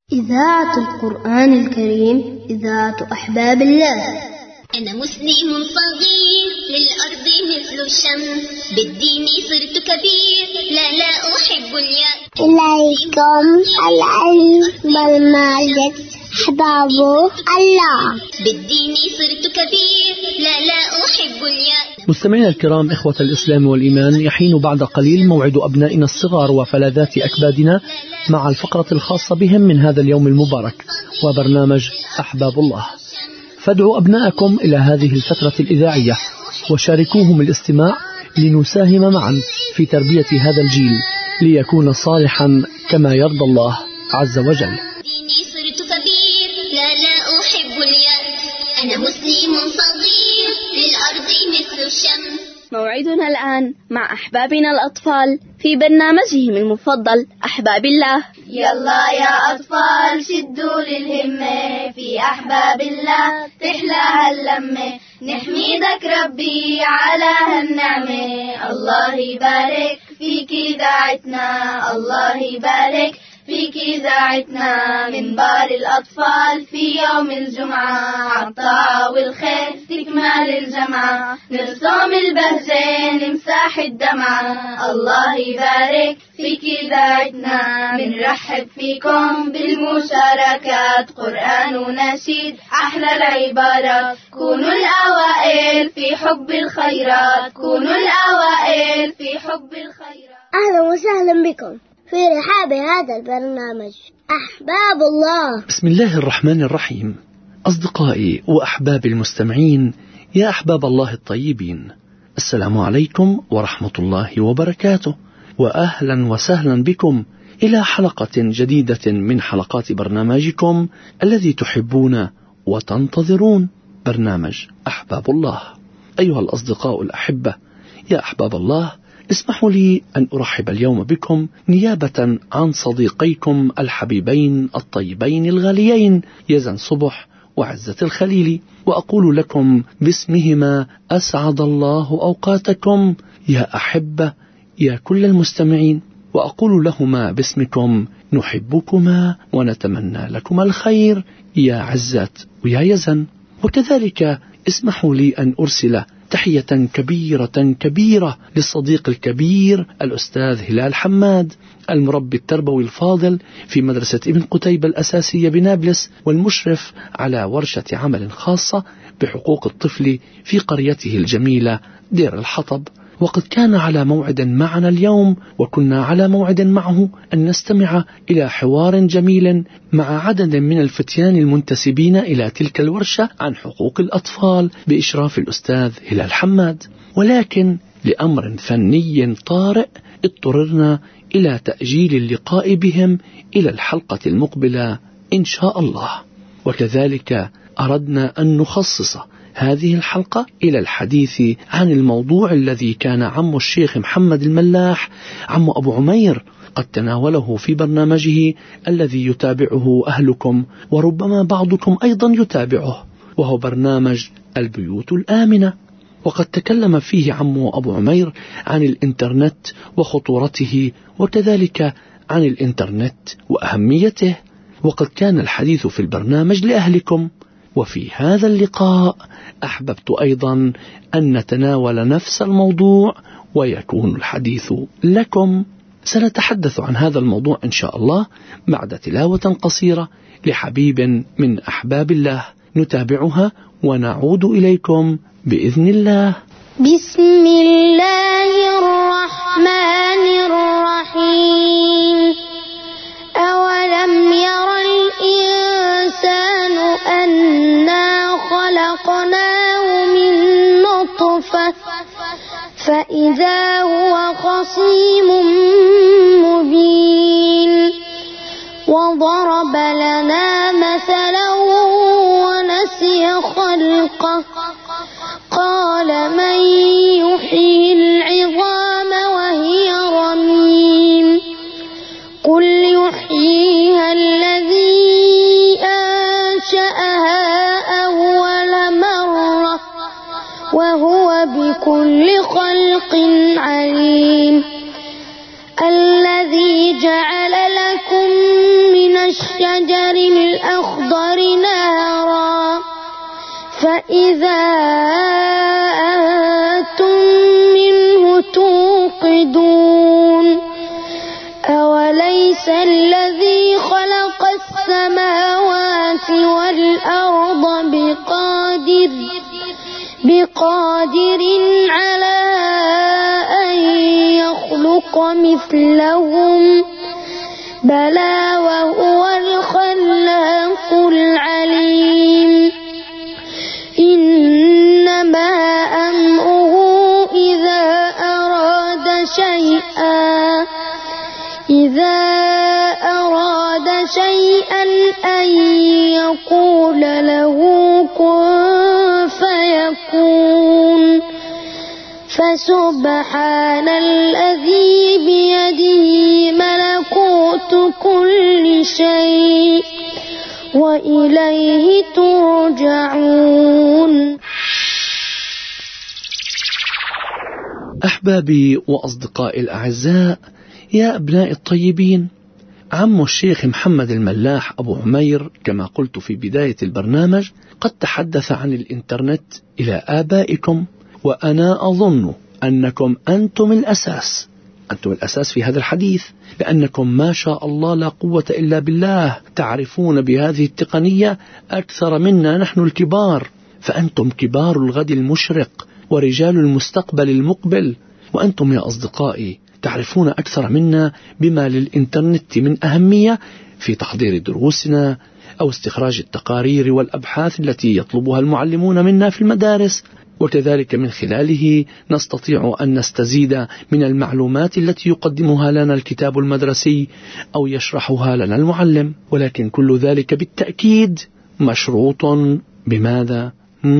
إذاعة القرآن الكريم، إذاعة أحباب الله. أنا مسلم صغير للأرض مثل الشمس، بالدين صرت كبير، لا أحب اليأس. إليكم العلم والمعرفة أحباب الله، بالدين صرت كبير، لا أحب اليأس. مستمعينا الكرام، إخوة الإسلام والإيمان، يحين بعد قليل موعد أبنائنا الصغار وفلاذات أكبادنا مع الفقرة الخاصة بهم من هذا اليوم المبارك وبرنامج أحباب الله. فادعوا أبناءكم إلى هذه الفترة الإذاعية وشاركوهم الاستماع لنساهم معا في تربية هذا الجيل ليكون صالحا كما يرضى الله عز وجل. صرت كبير، لا أحب اليأس. أنا مسلم صغير للأرض مثل الشمس. موعدنا الآن مع أحبابنا الأطفال في برنامجهم المفضل أحباب الله. يلا يا أطفال شدوا للهمة، في أحباب الله تحلى هاللمة، نحميدك ربي على هالنعمة. الله يبارك فيك إذاعتنا، الله يبارك فيك إذاعتنا، منبر الأطفال في يوم الجمعة، عالطاعة والخير تكمل الجمعة، نرسم البهجة نمسح الدمعة. الله يبارك فيك إذاعتنا، منرحب فيكم بالمشاركات، قرآن ونشيد أحلى العبارات، كونوا الأوائل في حب الخيرات، كونوا الأوائل في حب الخيرات. أهلا وسهلا بكم في رحاب هذا البرنامج أحباب الله. بسم الله الرحمن الرحيم. أصدقائي وأحبابي المستمعين، يا أحباب الله الطيبين، السلام عليكم ورحمة الله وبركاته، وأهلا وسهلا بكم إلى حلقة جديدة من حلقات برنامجكم الذي تحبون وتنتظرون، برنامج أحباب الله. أيها الأصدقاء الأحبة، يا أحباب الله، اسمحوا لي أن أرحب اليوم بكم نيابة عن صديقيكم الحبيبين الطيبين الغاليين يزن صبح وعزة الخليلي، وأقول لكم باسمهما أسعد الله أوقاتكم يا أحبة يا كل المستمعين، وأقول لهما باسمكم نحبكما ونتمنى لكم الخير يا عزة ويا يزن. وكذلك اسمحوا لي أن أرسل تحية كبيرة للصديق الكبير الأستاذ هلال حماد، المربي التربوي الفاضل في مدرسة ابن قتيبة الأساسية بنابلس، والمشرف على ورشة عمل خاصة بحقوق الطفل في قريته الجميلة دير الحطب. وقد كان على موعد معنا اليوم، وكنا على موعد معه أن نستمع إلى حوار جميل مع عدد من الفتيان المنتسبين إلى تلك الورشة عن حقوق الأطفال بإشراف الأستاذ هلال حماد، ولكن لأمر فني طارئ اضطررنا إلى تأجيل اللقاء بهم إلى الحلقة المقبلة إن شاء الله. وكذلك أردنا أن نخصص هذه الحلقة إلى الحديث عن الموضوع الذي كان عم الشيخ محمد الملاح، عم أبو عمير، قد تناوله في برنامجه الذي يتابعه أهلكم وربما بعضكم أيضا يتابعه، وهو برنامج البيوت الآمنة. وقد تكلم فيه عم أبو عمير عن الإنترنت وخطورته، وكذلك عن الإنترنت وأهميته، وقد كان الحديث في البرنامج لأهلكم. وفي هذا اللقاء أحببت أيضا أن نتناول نفس الموضوع ويكون الحديث لكم. سنتحدث عن هذا الموضوع إن شاء الله بعد تلاوة قصيرة لحبيب من أحباب الله، نتابعها ونعود إليكم بإذن الله. بسم الله الرحمن الرحيم. أولم ير الإنسان أنا خلقناه من نطفة فإذا هو خصيم مبين. وضرب لنا مثلا ونسي خلقه، قال من يحيي العظام وهي رميم. قل يحييها الذي أنشأها أول مرة وهو بكل خلق عليم. الذي جعل لكم من الشجر الأخضر نارا فإذا أنتم منه توقدون أوليس الذي خلق السماوات والأرض بقادر على أن يخلق مثلهم بلى وهو الخلاق العليم إنما أمره إذا أراد شيئا أن يقول له كن فيكون فسبحان الذي بيده ملكوت كل شيء وإليه ترجعون. أحبابي وأصدقائي الأعزاء، يا أبناء الطيبين، عم الشيخ محمد الملاح أبو عمير كما قلت في بداية البرنامج قد تحدث عن الإنترنت إلى آبائكم، وأنا أظن أنكم أنتم الأساس في هذا الحديث، لأنكم ما شاء الله لا قوة إلا بالله تعرفون بهذه التقنية أكثر منا نحن الكبار، فأنتم كبار الغد المشرق ورجال المستقبل المقبل، وأنتم يا أصدقائي تعرفون أكثر منا بما للإنترنت من أهمية في تحضير دروسنا أو استخراج التقارير والأبحاث التي يطلبها المعلمون منا في المدارس، وكذلك من خلاله نستطيع أن نستزيد من المعلومات التي يقدمها لنا الكتاب المدرسي أو يشرحها لنا المعلم. ولكن كل ذلك بالتأكيد مشروط بماذا؟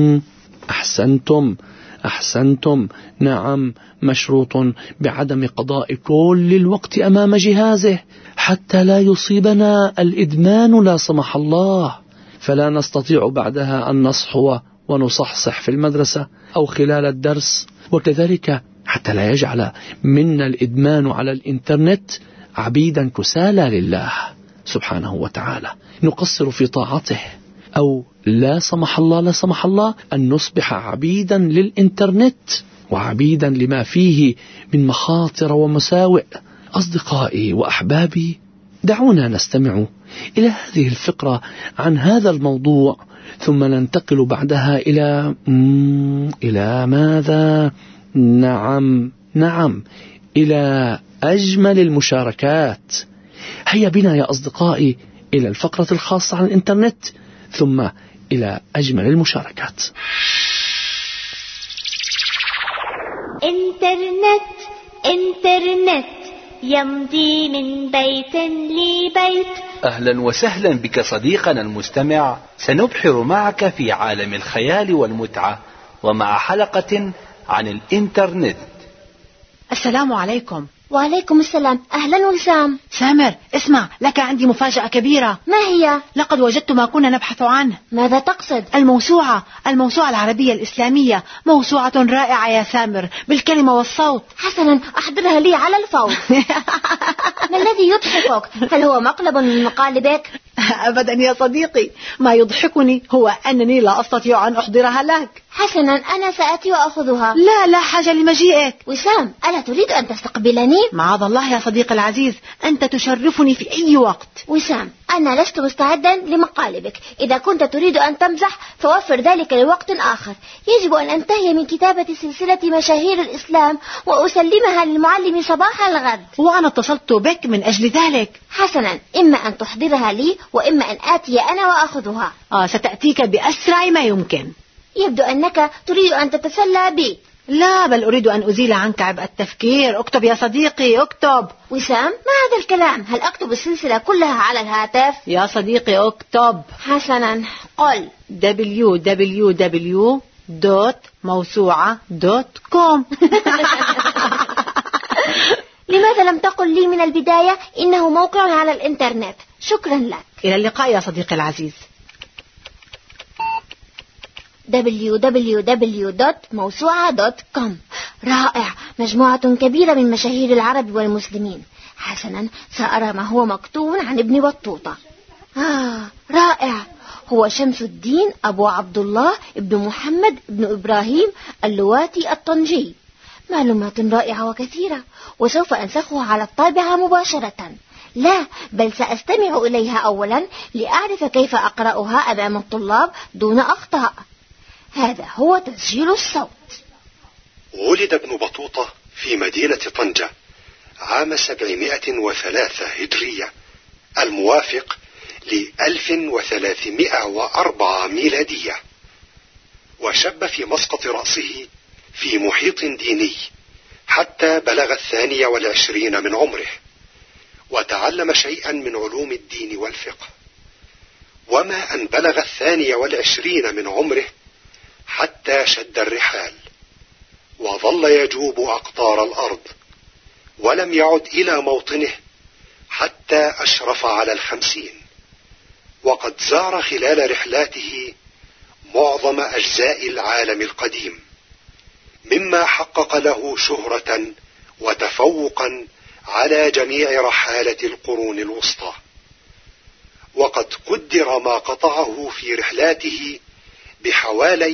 أحسنتم، نعم، مشروط بعدم قضاء كل الوقت أمام جهازه حتى لا يصيبنا الإدمان لا سمح الله، فلا نستطيع بعدها أن نصحو ونصحصح في المدرسة أو خلال الدرس، وكذلك حتى لا يجعل منا الإدمان على الإنترنت عبيدا كسالى لله سبحانه وتعالى، نقصر في طاعته، أو لا سمح الله أن نصبح عبيدا للإنترنت وعبيدا لما فيه من مخاطر ومساوئ. أصدقائي وأحبابي، دعونا نستمع إلى هذه الفقرة عن هذا الموضوع، ثم ننتقل بعدها إلى ماذا؟ نعم، إلى أجمل المشاركات. هيا بنا يا أصدقائي إلى الفقرة الخاصة عن الإنترنت، ثم إلى أجمل المشاركات. إنترنت يمضي من بيت لبيت. أهلا وسهلا بك صديقنا المستمع، سنبحر معك في عالم الخيال والمتعة ومع حلقة عن الإنترنت. السلام عليكم. وعليكم السلام. أهلا وسام. سامر، اسمع، لك عندي مفاجأة كبيرة. ما هي؟ لقد وجدت ما كنا نبحث عنه. ماذا تقصد؟ الموسوعة العربية الإسلامية، موسوعة رائعة يا سامر، بالكلمة والصوت. حسنا، أحضرها لي على الفور. ما الذي يضحكك؟ هل هو مقلب من مقالبك؟ أبدا يا صديقي، ما يضحكني هو أنني لا أستطيع أن أحضرها لك. حسنا، أنا سأتي وأخذها. لا حاجة لمجيئك. وسام، ألا تريد أن تستقبلني؟ معاذ الله يا صديقي العزيز، أنت تشرفني في أي وقت. وسام، أنا لست مستعدا لمقالبك. إذا كنت تريد أن تمزح فوفر ذلك لوقت آخر. يجب أن أنتهي من كتابة سلسلة مشاهير الإسلام وأسلمها للمعلم صباح الغد، وأنا اتصلت بك من أجل ذلك. حسنا، إما أن تحضرها لي وإما أن آتي أنا وأخذها. ستأتيك بأسرع ما يمكن. يبدو أنك تريد أن تتسلى بي. لا، بل أريد أن أزيل عنك عبء التفكير. اكتب يا صديقي، اكتب. وسام، ما هذا الكلام؟ هل أكتب السلسلة كلها على الهاتف؟ يا صديقي اكتب. حسنا، قل www.موسوعة.com. لماذا لم تقل لي من البداية إنه موقع على الإنترنت؟ شكرا لك. إلى اللقاء يا صديقي العزيز. www.موسوعة.com. رائع، مجموعة كبيرة من مشاهير العرب والمسلمين. حسنا، سأرى ما هو مكتوب عن ابن بطوطة. رائع. هو شمس الدين أبو عبد الله ابن محمد ابن إبراهيم اللواتي الطنجي. معلومات رائعة وكثيرة، وسوف أنسخها على الطابعة مباشرة. لا، بل سأستمع إليها أولا لأعرف كيف أقرأها أمام الطلاب دون أخطاء. هذا هو تسجيل الصوت. ولد ابن بطوطة في مدينة طنجة عام 703 هجرية، الموافق ل1304 ميلادية، وشب في مسقط رأسه في محيط ديني حتى بلغ 22 من عمره، وتعلم شيئا من علوم الدين والفقه. وما أن بلغ 22 من عمره حتى شد الرحال، وظل يجوب أقطار الأرض، ولم يعد إلى موطنه حتى أشرف على 50، وقد زار خلال رحلاته معظم أجزاء العالم القديم، مما حقق له شهرة وتفوقا على جميع رحالة القرون الوسطى. وقد قدر ما قطعه في رحلاته بحوالي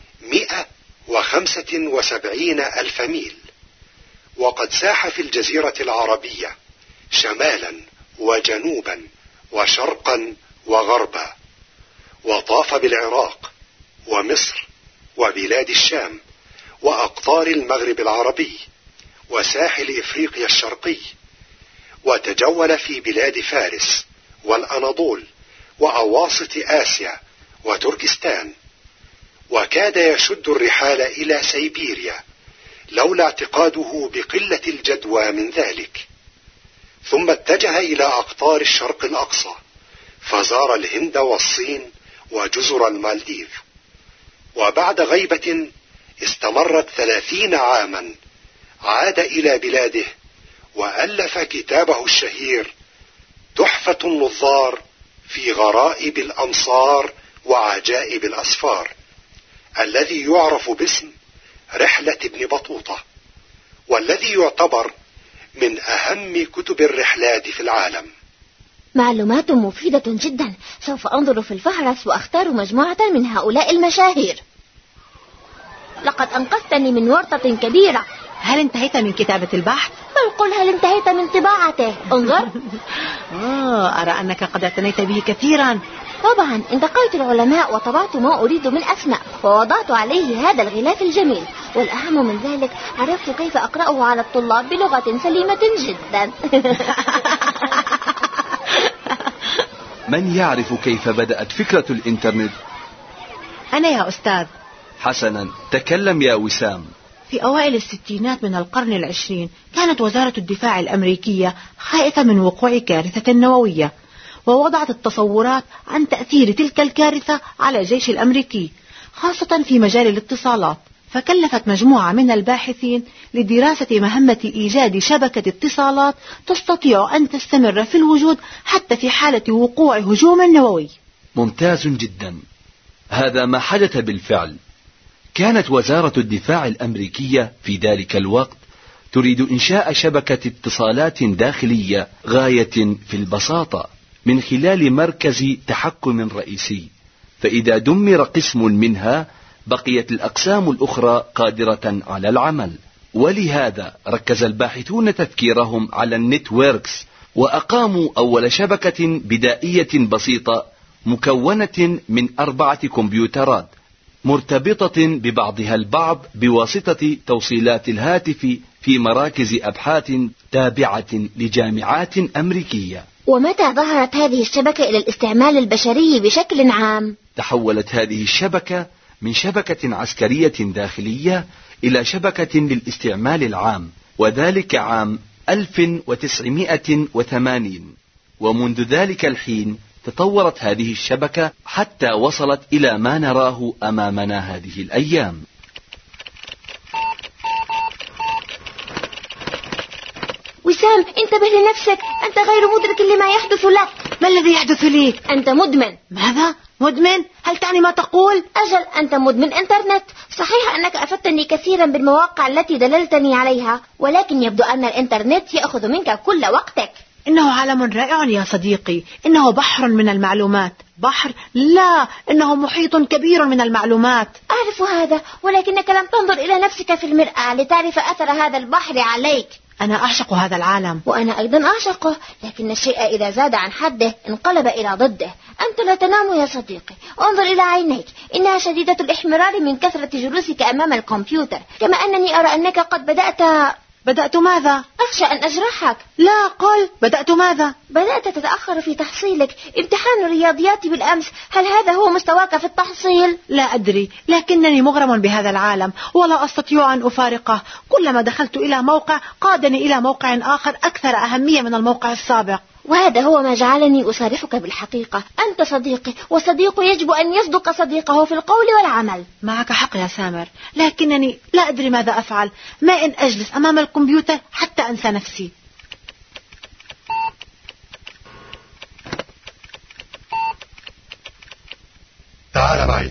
175 ألف ميل، وقد ساح في الجزيرة العربية شمالا وجنوبا وشرقا وغربا، وطاف بالعراق ومصر وبلاد الشام وأقطار المغرب العربي وساحل إفريقيا الشرقي، وتجول في بلاد فارس والأناضول وأواسط آسيا وتركستان، وكاد يشد الرحال إلى سيبيريا لولا اعتقاده بقلة الجدوى من ذلك. ثم اتجه إلى أقطار الشرق الأقصى، فزار الهند والصين وجزر المالديف، وبعد غيبة استمرت 30 عاما عاد إلى بلاده، وألف كتابه الشهير تحفة النظار في غرائب الأمصار وعجائب الأسفار، الذي يعرف باسم رحلة ابن بطوطة، والذي يعتبر من أهم كتب الرحلات في العالم. معلومات مفيدة جدا. سوف أنظر في الفهرس وأختار مجموعة من هؤلاء المشاهير. لقد أنقذتني من ورطة كبيرة. هل انتهيت من كتابة البحث؟ بل قل هل انتهيت من طباعته. انظر. أرى أنك قد اعتنيت به كثيرا. طبعا، انتقيت العلماء وطبعت ما أريد من أسماء، ووضعت عليه هذا الغلاف الجميل، والأهم من ذلك عرفت كيف أقرأه على الطلاب بلغة سليمة جدا. من يعرف كيف بدأت فكرة الإنترنت؟ أنا يا أستاذ. حسنا، تكلم يا وسام. في أوائل الستينات من القرن العشرين كانت وزارة الدفاع الأمريكية خائفة من وقوع كارثة نووية، ووضعت التصورات عن تأثير تلك الكارثة على الجيش الأمريكي، خاصة في مجال الاتصالات. فكلفت مجموعة من الباحثين لدراسة مهمة إيجاد شبكة اتصالات تستطيع أن تستمر في الوجود حتى في حالة وقوع هجوم نووي. ممتاز جدا، هذا ما حدث بالفعل. كانت وزارة الدفاع الأمريكية في ذلك الوقت تريد إنشاء شبكة اتصالات داخلية غاية في البساطة من خلال مركز تحكم رئيسي، فإذا دمر قسم منها بقيت الأقسام الأخرى قادرة على العمل. ولهذا ركز الباحثون تفكيرهم على النتوركس، وأقاموا أول شبكة بدائية بسيطة مكونة من 4 كمبيوترات مرتبطة ببعضها البعض بواسطة توصيلات الهاتف في مراكز أبحاث تابعة لجامعات أمريكية. ومتى ظهرت هذه الشبكة إلى الاستعمال البشري بشكل عام؟ تحولت هذه الشبكة من شبكة عسكرية داخلية إلى شبكة للاستعمال العام، وذلك عام 1980. ومنذ ذلك الحين تطورت هذه الشبكة حتى وصلت إلى ما نراه أمامنا هذه الأيام. وسام، انتبه لنفسك، أنت غير مدرك لما يحدث لك. ما الذي يحدث لي؟ أنت مدمن. ماذا؟ مدمن؟ هل تعني ما تقول؟ أجل، أنت مدمن إنترنت. صحيح أنك أفدتني كثيرا بالمواقع التي دللتني عليها، ولكن يبدو أن الإنترنت يأخذ منك كل وقتك. إنه عالم رائع يا صديقي، إنه بحر من المعلومات. بحر؟ لا، إنه محيط كبير من المعلومات. أعرف هذا، ولكنك لم تنظر إلى نفسك في المرآة لتعرف أثر هذا البحر عليك. أنا أعشق هذا العالم. وأنا أيضا أعشقه، لكن الشيء إذا زاد عن حده انقلب إلى ضده. أنت لا تنام يا صديقي، انظر إلى عينيك، إنها شديدة الإحمرار من كثرة جلوسك أمام الكمبيوتر، كما أنني أرى أنك قد بدأت ماذا؟ أخشى أن أجرحك. لا، قل بدأت ماذا؟ بدأت تتأخر في تحصيلك. امتحان الرياضيات بالأمس، هل هذا هو مستواك في التحصيل؟ لا أدري، لكنني مغرم بهذا العالم ولا أستطيع أن أفارقه. كلما دخلت إلى موقع قادني إلى موقع آخر أكثر أهمية من الموقع السابق. وهذا هو ما جعلني أصارحك بالحقيقة. أنت صديقي، والصديق يجب أن يصدق صديقه في القول والعمل. معك حق يا سامر، لكنني لا أدري ماذا أفعل. ما إن أجلس أمام الكمبيوتر حتى أنسى نفسي. تعال معي.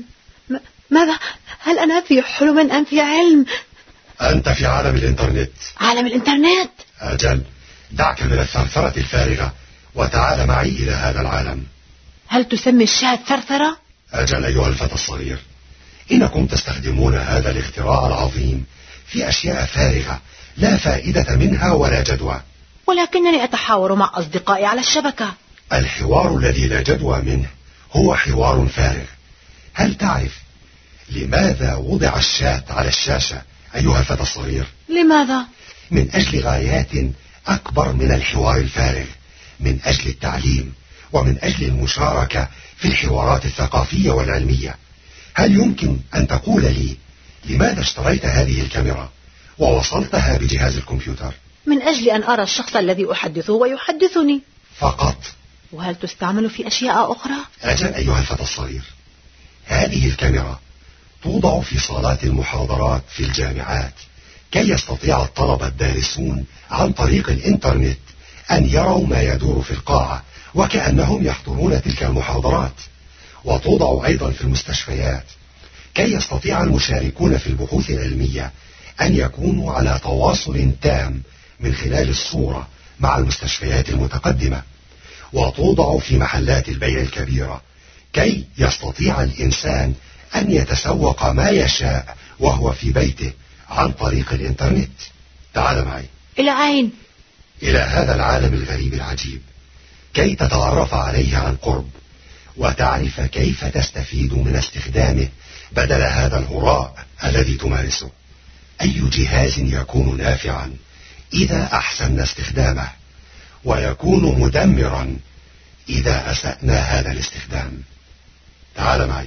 ماذا؟ هل أنا في حلم أم في علم؟ أنت في عالم الإنترنت. عالم الإنترنت؟ أجل، دعك من الثرثرة الفارغة وتعال معي إلى هذا العالم. هل تسمي الشاة ثرثرة؟ أجل أيها الفتى الصغير، إنكم تستخدمون هذا الاختراع العظيم في أشياء فارغة لا فائدة منها ولا جدوى. ولكنني أتحاور مع أصدقائي على الشبكة. الحوار الذي لا جدوى منه هو حوار فارغ. هل تعرف لماذا وضع الشاة على الشاشة أيها الفتى الصغير؟ لماذا؟ من أجل غايات أكبر من الحوار الفارغ، من أجل التعليم ومن أجل المشاركة في الحوارات الثقافية والعلمية. هل يمكن أن تقول لي لماذا اشتريت هذه الكاميرا ووصلتها بجهاز الكمبيوتر؟ من أجل أن أرى الشخص الذي أحدثه ويحدثني فقط. وهل تستعمل في أشياء أخرى؟ أجل أيها الفتى الصغير، هذه الكاميرا توضع في صالات المحاضرات في الجامعات كي يستطيع الطلبة الدارسون عن طريق الإنترنت أن يروا ما يدور في القاعة وكأنهم يحضرون تلك المحاضرات. وتوضع أيضا في المستشفيات كي يستطيع المشاركون في البحوث العلمية أن يكونوا على تواصل تام من خلال الصورة مع المستشفيات المتقدمة. وتوضع في محلات البيع الكبيرة كي يستطيع الإنسان أن يتسوق ما يشاء وهو في بيته عن طريق الإنترنت. تعال معي. إلى أين؟ إلى هذا العالم الغريب العجيب كي تتعرف عليه عن قرب وتعرف كيف تستفيد من استخدامه بدل هذا الهراء الذي تمارسه. أي جهاز يكون نافعا إذا أحسن استخدامه، ويكون مدمرا إذا أسأنا هذا الاستخدام. تعال معي.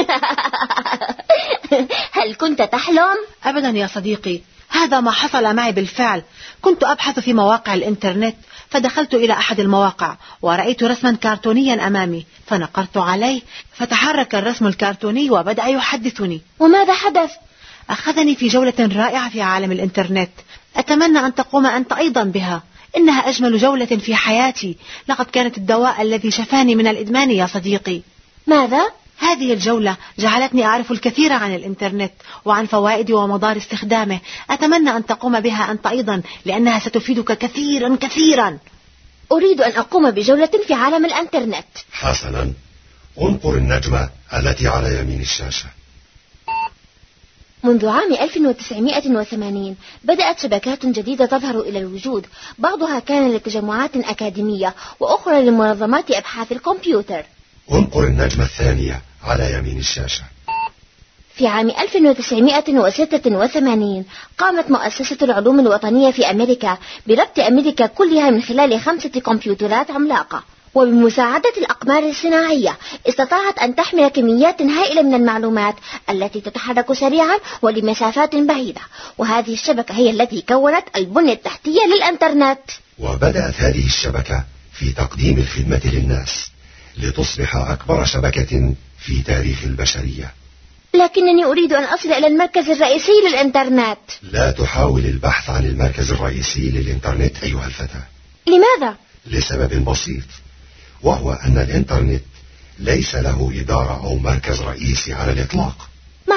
هل كنت تحلم؟ أبدا يا صديقي، هذا ما حصل معي بالفعل. كنت أبحث في مواقع الإنترنت، فدخلت إلى أحد المواقع ورأيت رسما كرتونيا أمامي، فنقرت عليه فتحرك الرسم الكرتوني وبدأ يحدثني. وماذا حدث؟ أخذني في جولة رائعة في عالم الإنترنت. أتمنى أن تقوم أنت أيضا بها، إنها أجمل جولة في حياتي. لقد كانت الدواء الذي شفاني من الإدمان يا صديقي. ماذا؟ هذه الجولة جعلتني أعرف الكثير عن الإنترنت وعن فوائد ومضار استخدامه. أتمنى أن تقوم بها أنت أيضا، لأنها ستفيدك كثيرا كثيرا. أريد أن أقوم بجولة في عالم الإنترنت. حسنا، انقر النجمة التي على يمين الشاشة. منذ عام 1980 بدأت شبكات جديدة تظهر إلى الوجود، بعضها كان لتجمعات أكاديمية وأخرى لمنظمات أبحاث الكمبيوتر. انقر النجمة الثانية على يمين الشاشة. في عام 1986 قامت مؤسسة العلوم الوطنية في أمريكا بربط أمريكا كلها من خلال 5 كمبيوترات عملاقة، وبمساعدة الأقمار الصناعية استطاعت أن تحمل كميات هائلة من المعلومات التي تتحرك سريعا ولمسافات بعيدة، وهذه الشبكة هي التي كونت البنية التحتية للإنترنت. وبدأت هذه الشبكة في تقديم الخدمة للناس لتصبح أكبر شبكة في تاريخ البشرية. لكنني أريد أن أصل إلى المركز الرئيسي للإنترنت. لا تحاول البحث عن المركز الرئيسي للإنترنت أيها الفتى. لماذا؟ لسبب بسيط، وهو أن الإنترنت ليس له إدارة أو مركز رئيسي على الإطلاق.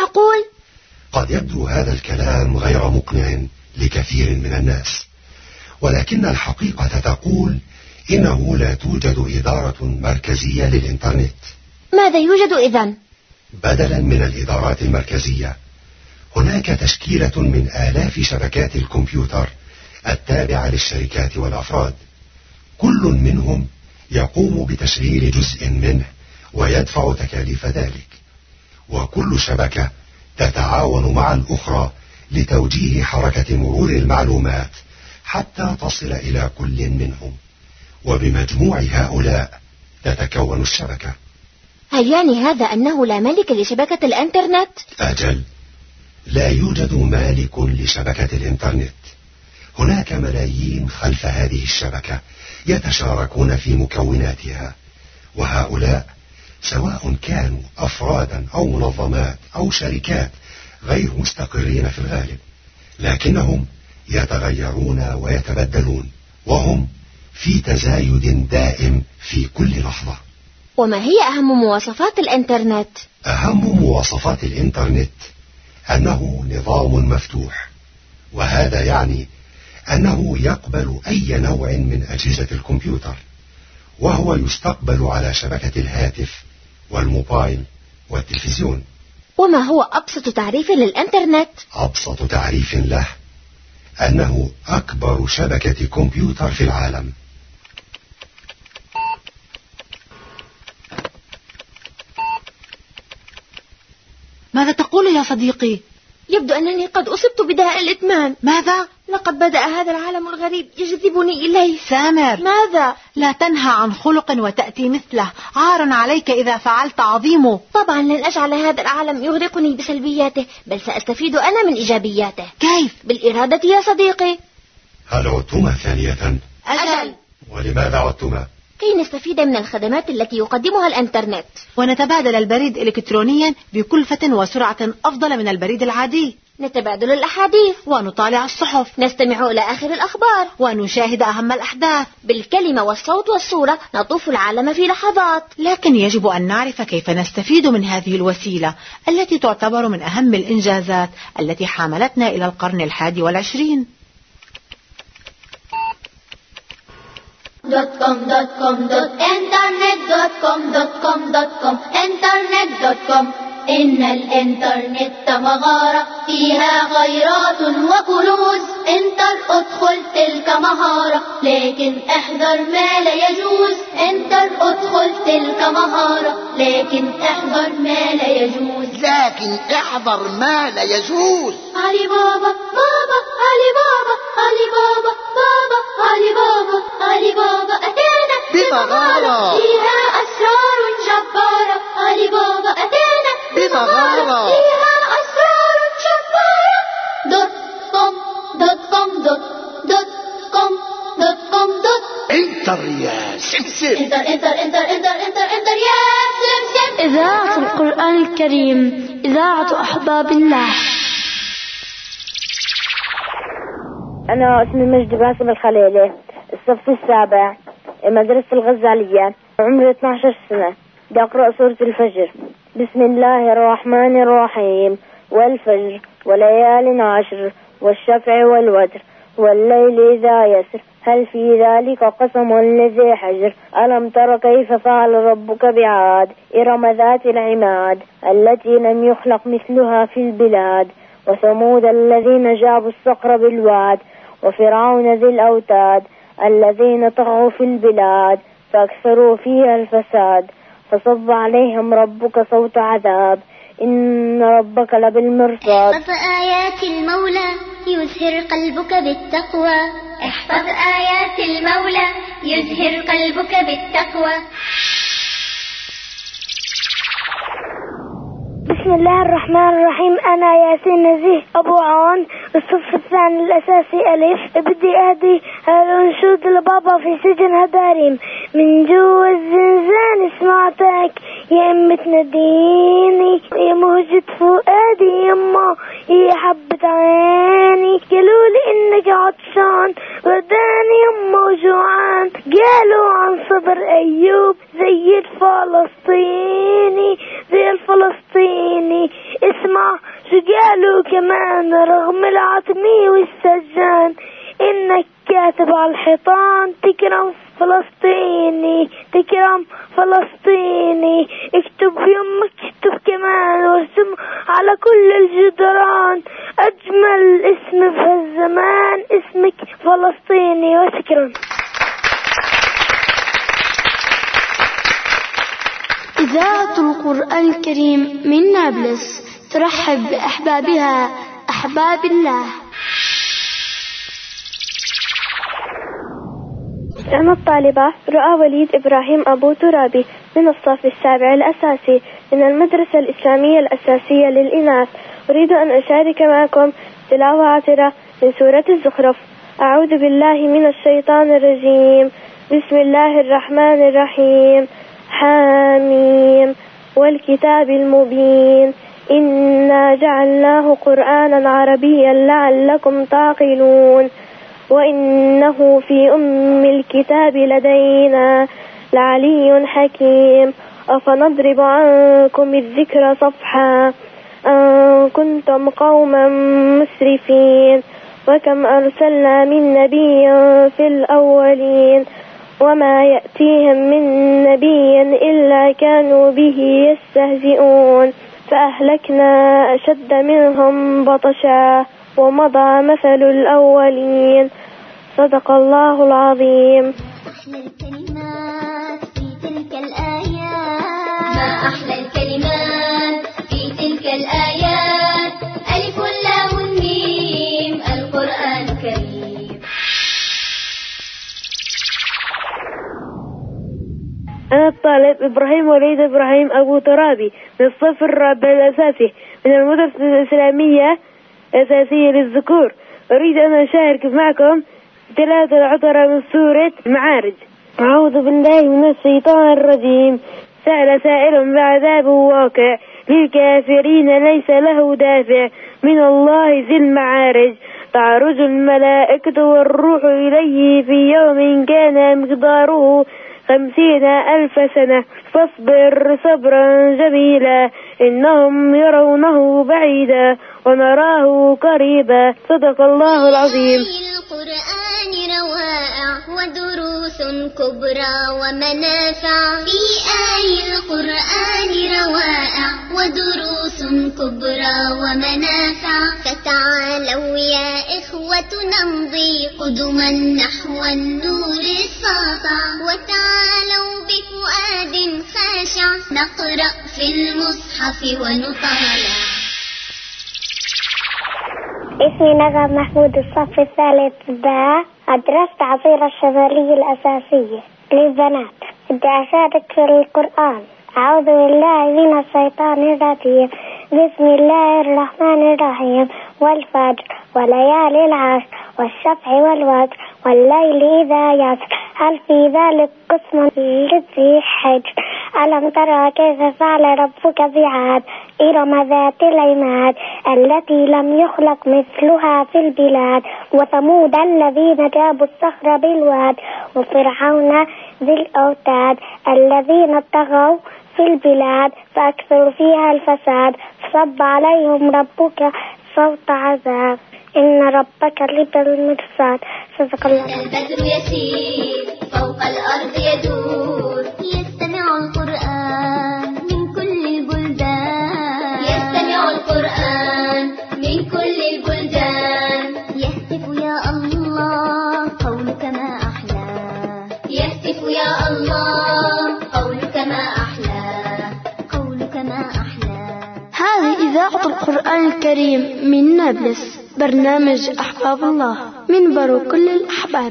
معقول؟ قد يبدو هذا الكلام غير مقنع لكثير من الناس، ولكن الحقيقة تقول إنه لا توجد إدارة مركزية للإنترنت. ماذا يوجد إذن؟ بدلا من الإدارات المركزية هناك تشكيلة من آلاف شبكات الكمبيوتر التابعة للشركات والأفراد، كل منهم يقوم بتشغيل جزء منه ويدفع تكاليف ذلك، وكل شبكة تتعاون مع الأخرى لتوجيه حركة مرور المعلومات حتى تصل إلى كل منهم، وبمجموع هؤلاء تتكون الشبكة. هل يعني هذا أنه لا مالك لشبكة الإنترنت؟ أجل، لا يوجد مالك لشبكة الإنترنت. هناك ملايين خلف هذه الشبكة يتشاركون في مكوناتها، وهؤلاء سواء كانوا أفرادا أو منظمات أو شركات غير مستقرين في الغالب، لكنهم يتغيرون ويتبدلون، وهم في تزايد دائم في كل لحظة. وما هي أهم مواصفات الإنترنت؟ أهم مواصفات الإنترنت أنه نظام مفتوح، وهذا يعني أنه يقبل أي نوع من أجهزة الكمبيوتر، وهو يستقبل على شبكة الهاتف والموبايل والتلفزيون. وما هو أبسط تعريف للإنترنت؟ أبسط تعريف له أنه أكبر شبكة كمبيوتر في العالم. ماذا تقول يا صديقي؟ يبدو أنني قد أصبت بداء الإدمان. ماذا؟ لقد بدأ هذا العالم الغريب يجذبني إليه. سامر، ماذا؟ لا تنهى عن خلق وتأتي مثله، عار عليك إذا فعلت عظيمه. طبعا لن أجعل هذا العالم يغرقني بسلبياته، بل سأستفيد أنا من إيجابياته. كيف؟ بالإرادة يا صديقي. هل عدتما ثانية؟ أجل. ولماذا عدتما؟ كي نستفيد من الخدمات التي يقدمها الإنترنت، ونتبادل البريد إلكترونيا بكلفة وسرعة أفضل من البريد العادي. نتبادل الأحاديث، ونطالع الصحف، نستمع إلى آخر الأخبار، ونشاهد أهم الأحداث. بالكلمة والصوت والصورة نطوف العالم في لحظات. لكن يجب أن نعرف كيف نستفيد من هذه الوسيلة التي تعتبر من أهم الإنجازات التي حملتنا إلى القرن 21. internet.com إن الإنترنت مغارة فيها خيرات وكنوز. ادخل تلك مهارة لكن احذر ما لا يجوز. ادخل تلك مهارة لكن احذر ما لا يجوز. علي بابا بابا علي بابا علي بابا بابا علي بابا علي بابا أتانا بمغارة فيها أسرار جبارة. علي بابا أتانا بمغارة فيها أسرار جبارة. .com انتر يا سمسم. انتر يا سمسم. إذاعة القرآن الكريم، إذاعة أحباب الله. أنا اسمي مجدي باسم الخليلي، الصف السابع، مدرسة الغزالية، عمري 12 سنة، بقرأ سورة الفجر. بسم الله الرحمن الرحيم. والفجر وليال عشر والشفع والوتر والليل إذا يسر هل في ذلك قسم لذي حجر. ألم تر كيف فعل ربك بعاد إرم ذات العماد التي لم يخلق مثلها في البلاد. وثمود الذين جابوا الصخر بالواد وفرعون ذي الأوتاد الذين طغوا في البلاد فأكثروا فيها الفساد. فصب عليهم ربك صوت عذاب إن ربك لبالمرصاد. احفظ آيات المولى يزهر قلبك بالتقوى. احفظ آيات المولى يزهر قلبك بالتقوى. بسم الله الرحمن الرحيم. أنا ياسين نزيه أبو عون، الصف الثاني الأساسي ألف. بدي أهدي الأنشود لبابا في سجن هداريم. من جوا الزنزان سمعتك يا أم تناديني، يا مهجة فؤادي يما يا حبة عيني. قالولي إنك عطشان وداني يما وجوعان. قالوا عن صبر أيوب زي الفلسطيني زي الفلسطيني. اسمع شو قالوا كمان رغم العتمي والسجان، إنك كاتب على الحيطان تكرم فلسطيني تكرم فلسطيني، اكتب يمك اكتب كمان وارسم على كل الجدران، أجمل اسم في هالزمان اسمك فلسطيني. وشكرا. إذاعة القرآن الكريم من نابلس ترحب بأحبابها أحباب الله. أنا الطالبة رؤى وليد إبراهيم أبو ترابي من الصف السابع الأساسي من المدرسة الإسلامية الأساسية للإناث. أريد أن أشارك معكم تلاوة عطرة من سورة الزخرف. أعوذ بالله من الشيطان الرجيم. بسم الله الرحمن الرحيم. حاميم والكتاب المبين إنا جعلناه قرآنا عربيا لعلكم تعقلون وإنه في أم الكتاب لدينا لعلي حكيم. أفنضرب عنكم الذكر صفحا أن كنتم قوما مسرفين وكم أرسلنا من نبي في الأولين وما يأتيهم من نبي إلا كانوا به يستهزئون فأهلكنا أشد منهم بطشا ومضى مثل الأولين. صدق الله العظيم. أحلى الكلمات في تلك الآيات، ما أحلى الكلمات في تلك الآيات، ألف لام ميم القرآن الكريم. أنا الطالب إبراهيم وليد إبراهيم أبو ترابي من الصف الرابع الأساسي من المدرسة الإسلامية الأساسية للذكور. أريد أن أشارك معكم تلاوة العطرة من سورة المعارج. أعوذ بالله من الشيطان الرجيم. سأل سائل بعذاب واقع للكافرين ليس له دافع من الله ذي المعارج. تعرج الملائكة والروح إليه في يوم كان مقداره 50,000 سنة فاصبر صبرا جميلا إنهم يرونه بعيدا ونراه قريبا. صدق الله العظيم. القرآن روائع ودروس كبرى ومنافع، في آي القرآن روائع ودروس كبرى ومنافع. فتعالوا يا إخوة نمضي قدما نحو النور الساطع، وتعالوا بفؤاد خاشع نقرأ في المصحف ونطالع. اسمي نغم محمود الصف الثالث باء. أدرست عصير الشمالية الأساسية للبنات. بدي أشارك في القرآن. أعوذ بالله من الشيطان الرجيم. بسم الله الرحمن الرحيم. والفجر وليالي العشر والشفع والوتر والليل إذا يسر هل في ذلك قسم لذي حجر. ألم ترى كيف فعل ربك بعاد إرم ذات العماد التي لم يخلق مثلها في البلاد. وثمود الذين جابوا الصخر بالواد وفرعون ذي الأوتاد الذين طغوا في البلاد فأكثروا فيها الفساد فصب عليهم ربك صوت عذاب إن ربك لبالمرصاد. صدق الله. البدر يسير فوق الأرض يدور يستمع القرآن من كل البلدان، يستمع القرآن من كل البلدان. يهتف يا الله قولك ما أحلى، يهتف يا الله قولك ما أحلى، قولك ما أحلى. هذه إذاعة القرآن الكريم من نابلس، برنامج أحباب الله، منبر كل الأحباب.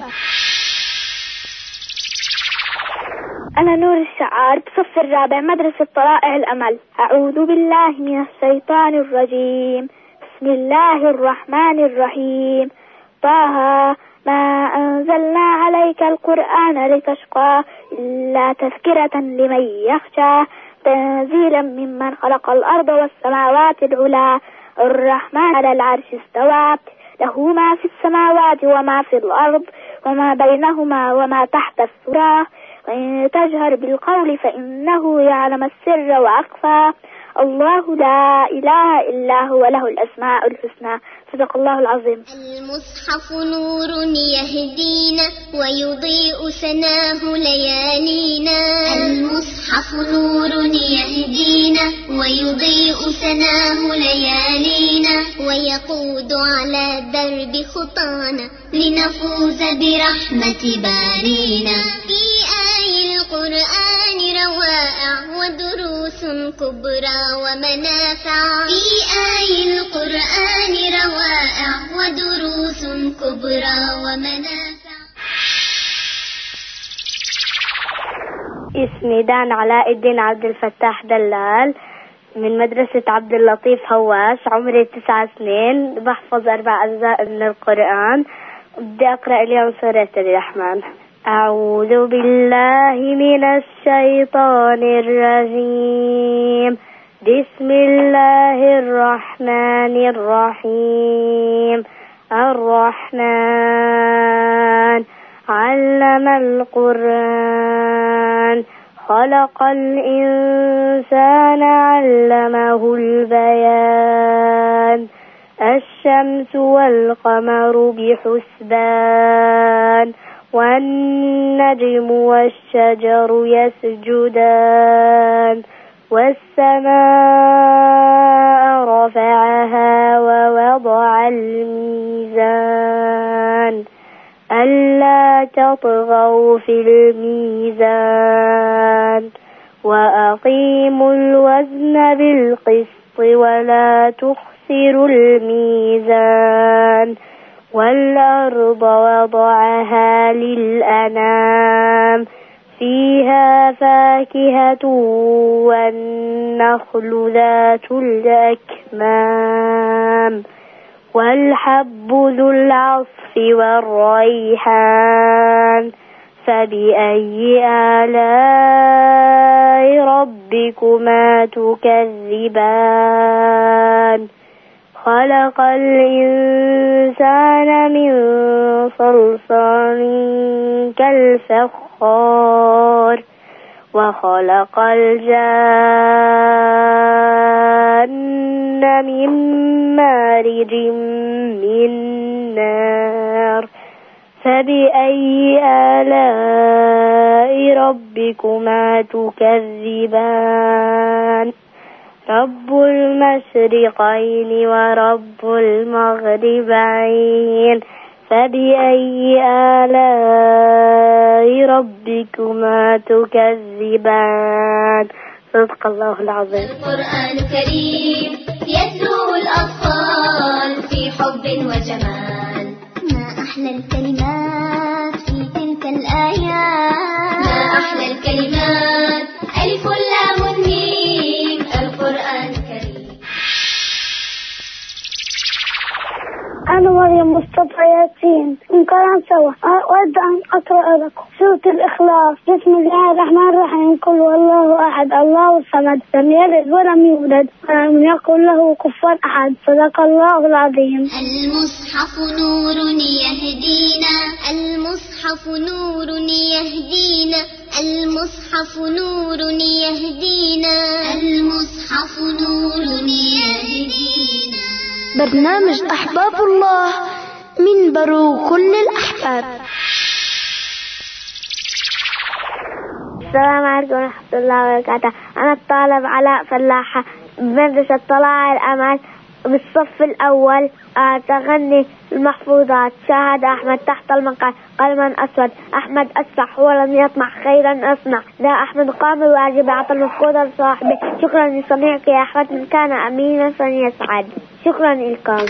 أنا نور الشعار بصف الرابع مدرسة طلائع الأمل. أعوذ بالله من الشيطان الرجيم. بسم الله الرحمن الرحيم. طه ما أنزلنا عليك القرآن لتشقى إلا تذكرة لمن يخشى تنزيلا ممن خلق الأرض والسماوات العلى الرحمن على العرش استوى له ما في السماوات وما في الأرض وما بينهما وما تحت الثرى وإن تجهر بالقول فإنه يعلم السر وأخفى الله لا إله إلا هو له الأسماء الحسنى. صدق الله العظيم. المصحف نور يهدينا ويضيء سناه ليالينا. المصحف نور يهدينا ويضيء سناه ليالينا ويقود على درب خطانا لنفوز برحمة بارينا. في آي القرآن روائع ودروس كبرى ومنافع. في آي القرآن روائع ودروس كبرى ومنافع. اسمي دان علاء الدين عبد الفتاح دلال من مدرسة عبد اللطيف هواش. عمري 9 سنين. بحفظ 4 أجزاء من القرآن. بدي أقرأ اليوم سورة الرحمن. أعوذ بالله من الشيطان الرجيم. بسم الله الرحمن الرحيم. الرحمن علم القرآن خلق الإنسان علمه البيان. الشمس والقمر بحسبان والنجم والشجر يسجدان. والسماء رفعها ووضع الميزان ألا تطغوا في الميزان وأقيموا الوزن بالقسط ولا تخسروا الميزان. والأرض وضعها للأنام فيها فاكهة والنخل ذات الأكمام والحب ذو العصف والريحان. فبأي آلاء ربكما تكذبان. خلق الإنسان من صلصال كالفخار وخلق الجان من مارج من نار. فبأي آلاء ربكما تكذبان. رب المشرقين ورب المغربين. فبأي آلاء ربكما تكذبان. صدق الله العظيم. القرآن كريم يتلو الأطفال في حب وجمال. ما أحلى الكلمات في تلك الآيات. ما أحلى الكلمات ألف لام ميم. القرآن كريم. أنا مريم مصطفى ياسين من قرآن سوا. أود أن أقرأ لكم سورة الإخلاص. بسم الله الرحمن الرحيم. قل هو الله أحد الله الصمد لم يلد ولم يولد ولم يكن له كفوا أحد. صدق الله العظيم. المصحف نور يهدينا. المصحف نور يهدينا. المصحف نور يهدينا. المصحف نور يهدينا. برنامج أحباب الله منبر كل الأحباب. السلام عليكم ورحمة الله وبركاته. أنا الطالب علاء فلاحة بمدرسة طلائع الأمل بالصف الأول. تغني المحفوظات. شاهد أحمد تحت المنقار قلما أسود. أحمد أسرح ولم يطمع خيرا أصنع. لا أحمد قام الواجب أعطى المفقود لصاحبه. شكرا لصنيعك يا أحمد من كان أمينا فليسعد. شكرا لكم.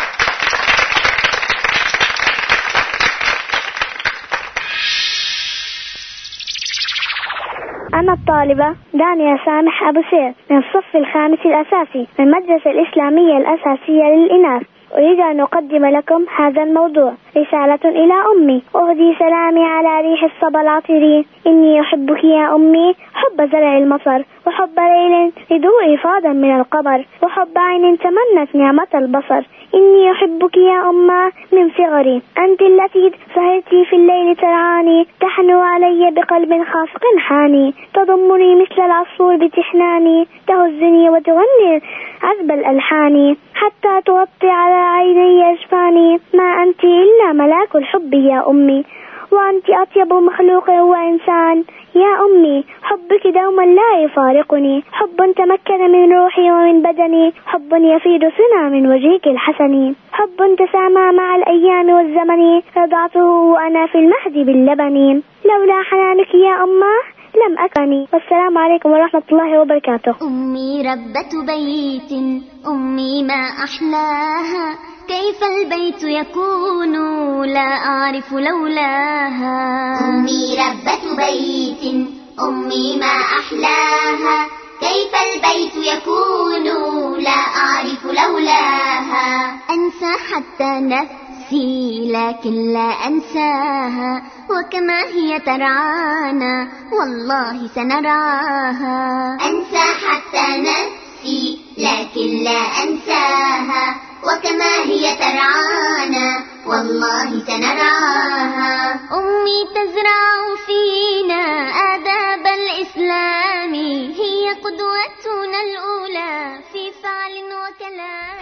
أنا الطالبة دانيا سامح أبو سير من الصف الخامس الأساسي من المدرسة الإسلامية الأساسية للإناث. أريد أن أقدم لكم هذا الموضوع رسالة إلى أمي. أهدي سلامي على ريح الصبا العطرين، إني أحبك يا أمي حب زرع المطر، وحب ليل لضوء فاضا من القمر، وحب عين تمنت نعمة البصر. إني أحبك يا أمه من صغري، أنت التي سهرتي في الليل ترعاني، تحنو علي بقلب خافق حاني، تضمني مثل العصفور بتحناني، تهزني وتغني عذب الألحان، حتى تغطي على عيني أجفاني. ما أنت إلا ملاك الحب يا أمي، وأنت أطيب مخلوق وإنسان يا أمي. حبك دوما لا يفارقني، حب تمكن من روحي ومن بدني، حب يفيد سنا من وجهك الحسن، حب تسامى مع الأيام والزمن، رضعته وأنا في المهد باللبن. لولا حنانك يا أمه لم أكني. والسلام عليكم ورحمة الله وبركاته. أمي ربة بيت، أمي ما أحلاها، كيف البيت يكون لا أعرف لولاها. أمي ربة بيت، أمي ما أحلاها، كيف البيت يكون لا أعرف لولاها. أنسى حتى نفسي لكن لا أنساها، وكما هي ترعانا والله سنرعاها. أنسى حتى نفسي لكن لا أنساها، وكما هي ترعانا والله سنرعاها. أمي تزرع فينا آداب الإسلام، هي قدوتنا الأولى في فعل وكلام.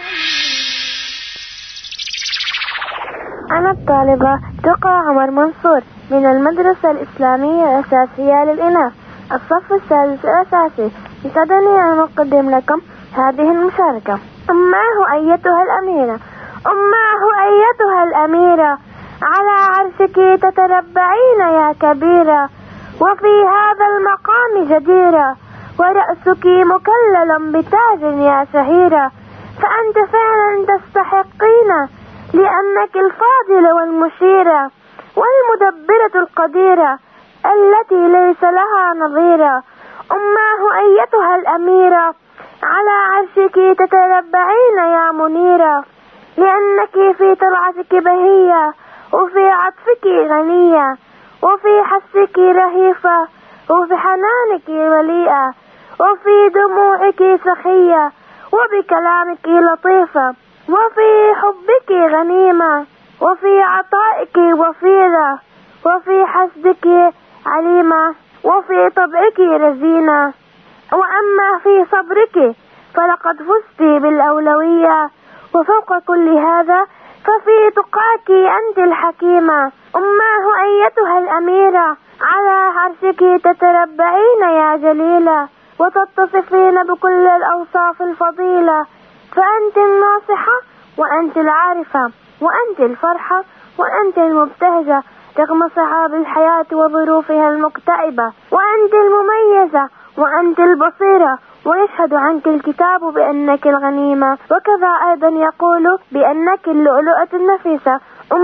أنا الطالبة تقى عمر منصور من المدرسة الإسلامية الأساسية للإناث الصف السادس الأساسي. يسعدني أن أقدم لكم هذه المشاركة. أماه أيتها الأميرة، أماه أيتها الأميرة، على عرشك تتربعين يا كبيرة، وفي هذا المقام جديرة، ورأسك مكلل بتاج يا شهيرة، فأنت فعلا تستحقين، لأنك الفاضلة والمشيرة والمدبرة القديرة التي ليس لها نظيرة. أماه أيتها الأميرة، على عرشك تتربعين يا منيرة، لأنك في طلعتك بهية، وفي عطفك غنية، وفي حسك رهيفة، وفي حنانك مليئة، وفي دموعك سخية، وبكلامك لطيفة، وفي حبك غنيمة، وفي عطائك وفيرة، وفي حسدك عليمة، وفي طبعك رزينة. وأما في صبرك فلقد فزت بالأولوية، وفوق كل هذا ففي تقاك أنت الحكيمة. أماه أيتها الأميرة، على عرشك تتربعين يا جليلة، وتتصفين بكل الأوصاف الفضيلة، فأنت الناصحة وأنت العارفة، وأنت الفرحة وأنت المبتهجة رغم صعاب الحياة وظروفها المكتئبة، وأنت المميزة وأنت البصيرة، ويشهد عنك الكتاب بأنك الغنيمة، وكذا أيضا يقول بأنك اللؤلؤة النفيسة.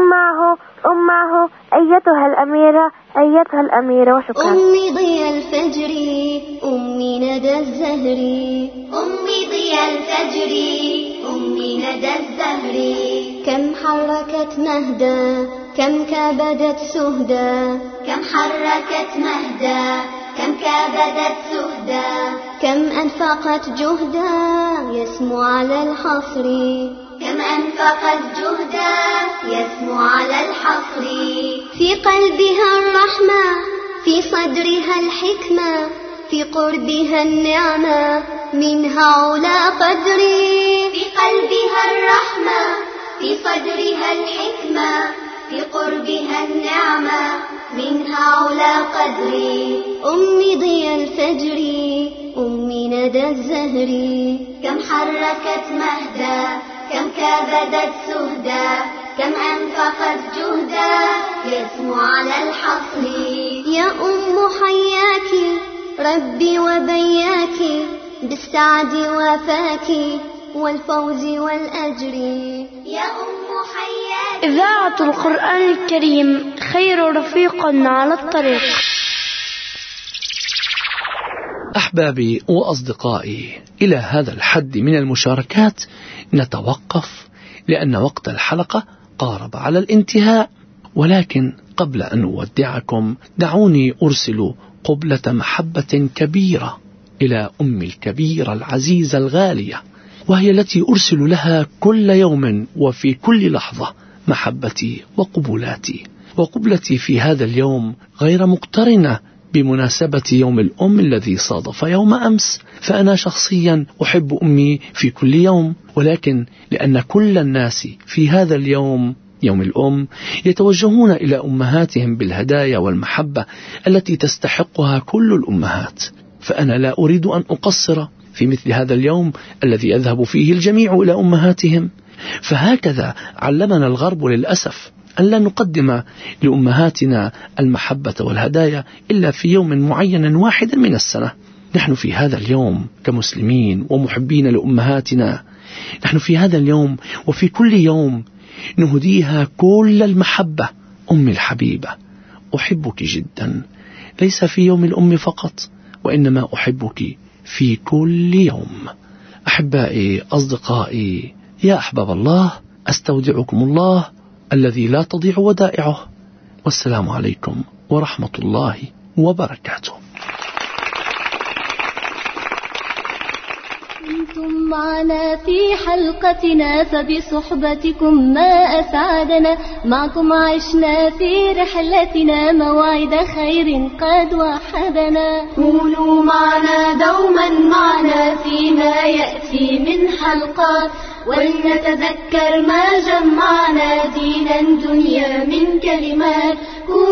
أماه أيتها الأميرة، أيتها الأميرة. وشكرا. أمي ضياء الفجر، أمي ندى الزهر، أمي ضياء الفجر، أمي ندى الزهر، كم حركت مهدا، كم كابدت سهدا، كم حركت مهدا، كم كابدت سهدا، كم أنفقت جهدا يسمو على الحصر، كم أنفقت جهدا يسمو على الحصر. في قلبها الرحمة، في صدرها الحكمة، في قربها النعمة، منها علا قدري. في قلبها الرحمة، في صدرها الحكمة، في قربها النعمة، منها علا قدري. أمي ضياء الفجر، أمي ندى الزهر، كم حركت مهدا، كم كابدت سهدا، كم أنفقت جهدا يسمو على الحصر. يا أم حياك ربي وبياك، بالسعد وفاك والفوز والأجر. يا أم حياك. إذاعة القرآن الكريم خير رفيق على الطريق. أحبابي وأصدقائي، إلى هذا الحد من المشاركات نتوقف لأن وقت الحلقة قارب على الانتهاء، ولكن قبل أن أودعكم دعوني أرسل قبلة محبة كبيرة إلى أمي الكبيرة العزيزة الغالية، وهي التي أرسل لها كل يوم وفي كل لحظة محبتي وقبولاتي. وقبلتي في هذا اليوم غير مقترنة بمناسبة يوم الأم الذي صادف يوم أمس، فأنا شخصيا أحب أمي في كل يوم، ولكن لأن كل الناس في هذا اليوم يوم الأم يتوجهون إلى أمهاتهم بالهدايا والمحبة التي تستحقها كل الأمهات، فأنا لا أريد أن أقصر في مثل هذا اليوم الذي يذهب فيه الجميع إلى أمهاتهم. فهكذا علمنا الغرب للأسف أن لا نقدم لأمهاتنا المحبة والهدايا إلا في يوم معين واحد من السنة. نحن في هذا اليوم كمسلمين ومحبين لأمهاتنا، نحن في هذا اليوم وفي كل يوم نهديها كل المحبة. أمي الحبيبة، أحبك جدا، ليس في يوم الأم فقط، وإنما أحبك في كل يوم. أحبائي، أصدقائي، يا أحباب الله، أستودعكم الله الذي لا تضيع ودائعه، والسلام عليكم ورحمة الله وبركاته. كنتم معنا في حلقتنا فبصحبتكم ما أسعدنا، معكم عشنا في رحلتنا مواعيد خير قد وحدنا. كونوا معنا دوما معنا فيما يأتي من حلقات، ولنتذكر ما جمعنا دينا دنيا من كلمات.